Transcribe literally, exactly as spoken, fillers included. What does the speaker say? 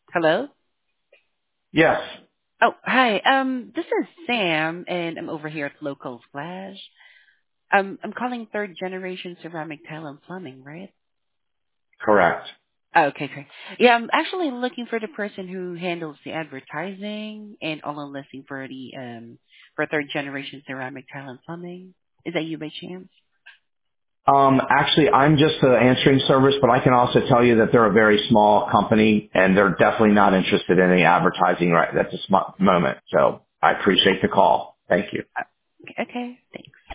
Hello? Yes, Oh, hi. Um, this is Sam, and I'm over here at Local Splash. Um, I'm calling third generation ceramic tile and plumbing, right? correct. Oh, okay, great. Yeah, I'm actually looking for the person who handles the advertising and online listing for the um for third generation ceramic tile and plumbing. Is that you by chance? Um, actually, I'm just the answering service, but I can also tell you that they're a very small company, and they're definitely not interested in any advertising right at this mo- moment. So I appreciate the call. Thank you. Uh, okay, thanks.